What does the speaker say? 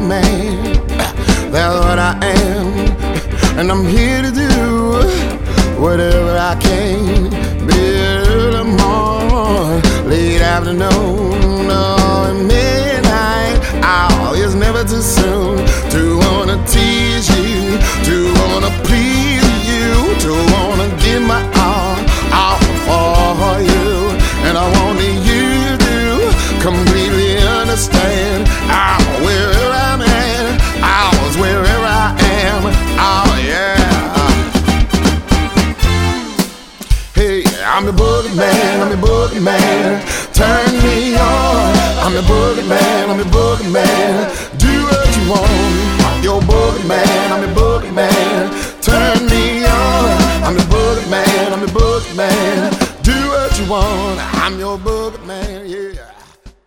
man. That's what I am, and I'm here to do whatever I can. Early morning, late afternoon, or midnight. Oh, it's never too soon to wanna tease you, to wanna please you, to wanna give my all for you. And I want you to completely understand. Oh, wherever I'm at, oh, wherever I am. Oh yeah. Hey, I'm the boogeyman, I'm the boogeyman. Turn me on. I'm the boogeyman, I'm the boogeyman. Do what you want. I'm your boogeyman, I'm the boogeyman. Turn me on. I'm the boogeyman, I'm the boogeyman. Do what you want. I'm your boogeyman, yeah.